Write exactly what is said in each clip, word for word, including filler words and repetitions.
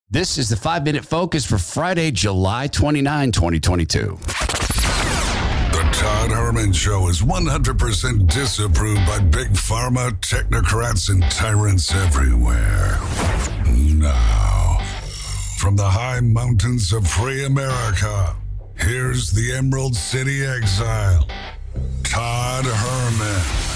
This is the five-minute focus for Friday, July twenty-ninth, twenty twenty-two. The Todd Herman Show is one hundred percent disapproved by big pharma, technocrats, and tyrants everywhere. Now, from the high mountains of free America, here's the Emerald City exile, Todd Herman.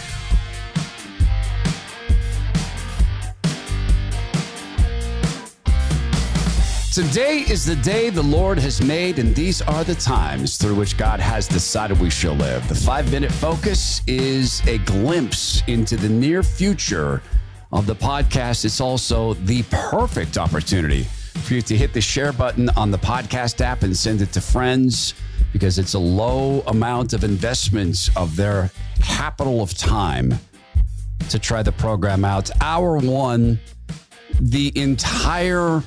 Today is the day the Lord has made, and these are the times through which God has decided we shall live. The five-minute focus is a glimpse into the near future of the podcast. It's also the perfect opportunity for you to hit the share button on the podcast app and send it to friends, because it's a low amount of investments of their capital of time to try the program out. Hour one, the entire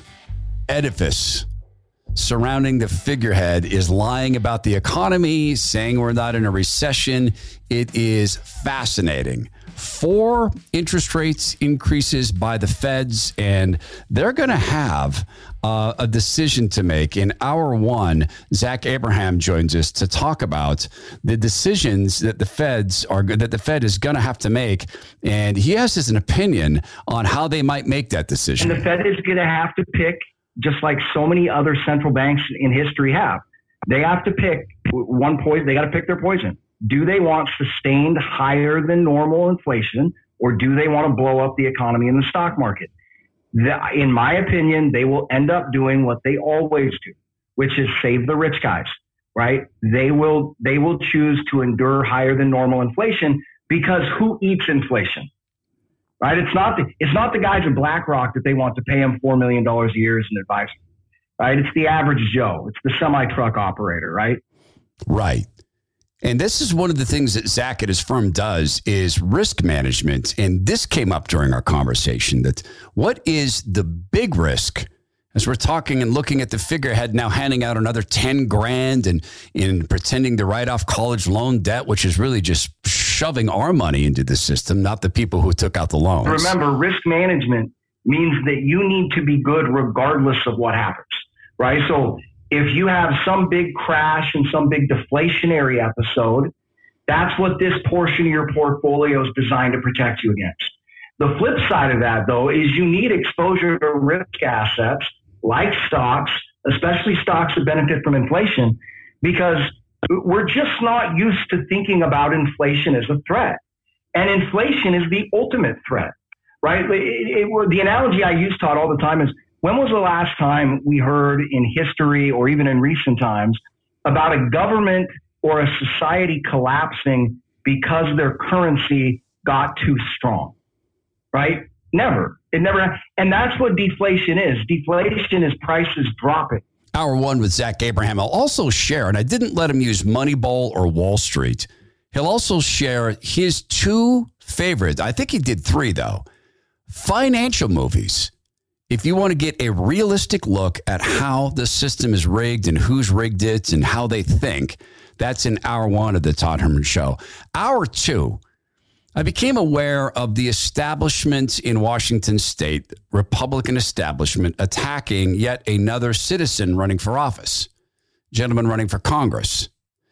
edifice surrounding the figurehead is lying about the economy, saying we're not in a recession. It is fascinating. Four interest rates increases by the feds, and they're going to have uh, a decision to make. In hour one, Zach Abraham joins us to talk about the decisions that the feds are that the Fed is going to have to make, and he has his an opinion on how they might make that decision. And the Fed is going to have to pick, just like so many other central banks in history have. They have to pick one poison. They got to pick their poison. Do they want sustained higher than normal inflation, or do they want to blow up the economy and the stock market? The, in my opinion, they will end up doing what they always do, which is save the rich guys, right? They will, they will choose to endure higher than normal inflation, because who eats inflation? Right? It's not the, it's not the guys at BlackRock that they want to pay them four million dollars a year as an advisor, right? It's the average Joe. It's the semi-truck operator, right? Right. And this is one of the things that Zach at his firm does is risk management. And this came up during our conversation, that what is the big risk as we're talking and looking at the figurehead now handing out another ten grand and in pretending to write off college loan debt, which is really just shoving our money into the system, not the people who took out the loans. Remember, risk management means that you need to be good regardless of what happens, right? So if you have some big crash and some big deflationary episode, that's what this portion of your portfolio is designed to protect you against. The flip side of that, though, is you need exposure to risk assets like stocks, especially stocks that benefit from inflation, because we're just not used to thinking about inflation as a threat. And inflation is the ultimate threat, right? It, it, the analogy I use, Todd, all the time is, when was the last time we heard in history or even in recent times about a government or a society collapsing because their currency got too strong, right? Never. It never. And that's what deflation is. Deflation is prices dropping. Hour one with Zach Abraham. I'll also share, and I didn't let him use Moneyball or Wall Street. He'll also share his two favorite, I think he did three though, financial movies. If you want to get a realistic look at how the system is rigged and who's rigged it and how they think, that's in hour one of the Todd Herman Show. Hour two, I became aware of the establishment in Washington State, Republican establishment, attacking yet another citizen running for office, gentleman running for Congress.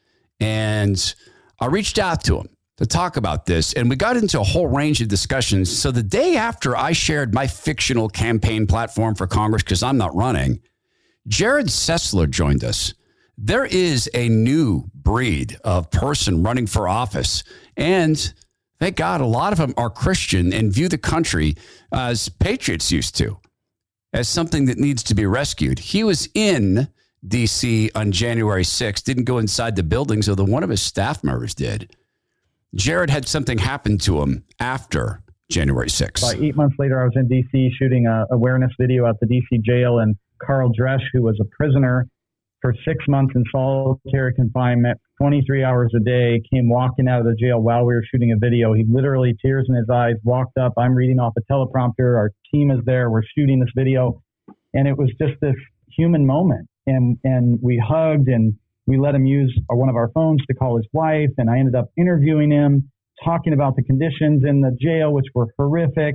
And I reached out to him to talk about this, and we got into a whole range of discussions. So the day after I shared my fictional campaign platform for Congress, because I'm not running, Jared Sessler joined us. There is a new breed of person running for office, and thank God a lot of them are Christian and view the country as patriots used to, as something that needs to be rescued. He was in D C on January sixth, didn't go inside the buildings, although one of his staff members did. Jared had something happen to him after January sixth. About eight months later, I was in D C shooting a awareness video at the D C jail, and Carl Dresch, who was a prisoner for six months in solitary confinement, twenty-three hours a day, came walking out of the jail while we were shooting a video. He literally, tears in his eyes, walked up. I'm reading off a teleprompter. Our team is there. We're shooting this video. And it was just this human moment. And, and we hugged, and we let him use one of our phones to call his wife. And I ended up interviewing him, talking about the conditions in the jail, which were horrific.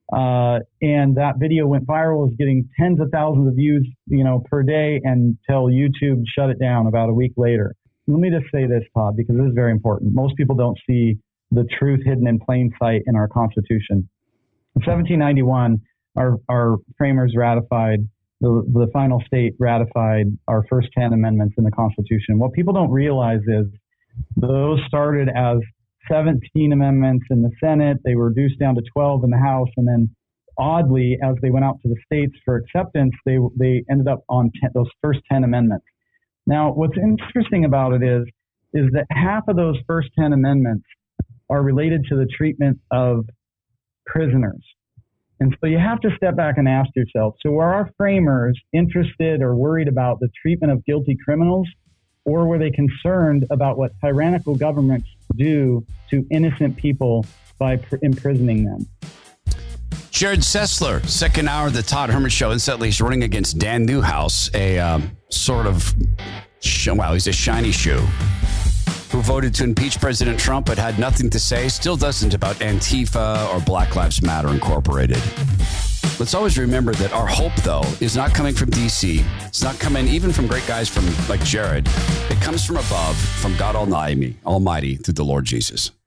Uh, and that video went viral, was getting tens of thousands of views, you know, per day until YouTube shut it down about a week later. Let me just say this, Todd, because this is very important. Most people don't see the truth hidden in plain sight in our Constitution. In seventeen ninety-one, our, our framers ratified, the, the final state ratified our first ten amendments in the Constitution. What people don't realize is those started as seventeen amendments in the Senate. They were reduced down to twelve in the House. And then oddly, as they went out to the states for acceptance, they, they ended up on ten, those first ten amendments. Now, what's interesting about it is, is that half of those first ten amendments are related to the treatment of prisoners. And so you have to step back and ask yourself, so were our framers interested or worried about the treatment of guilty criminals, or were they concerned about what tyrannical governments do to innocent people by pr- imprisoning them? Jared Sessler, second hour of the Todd Herman Show. Incidentally, he's running against Dan Newhouse, a um, sort of, sh- wow, he's a shiny shoe, who voted to impeach President Trump but had nothing to say, still doesn't, about Antifa or Black Lives Matter Incorporated. Let's always remember that our hope, though, is not coming from D C. It's not coming even from great guys from like Jared. It comes from above, from God Almighty, Almighty through the Lord Jesus.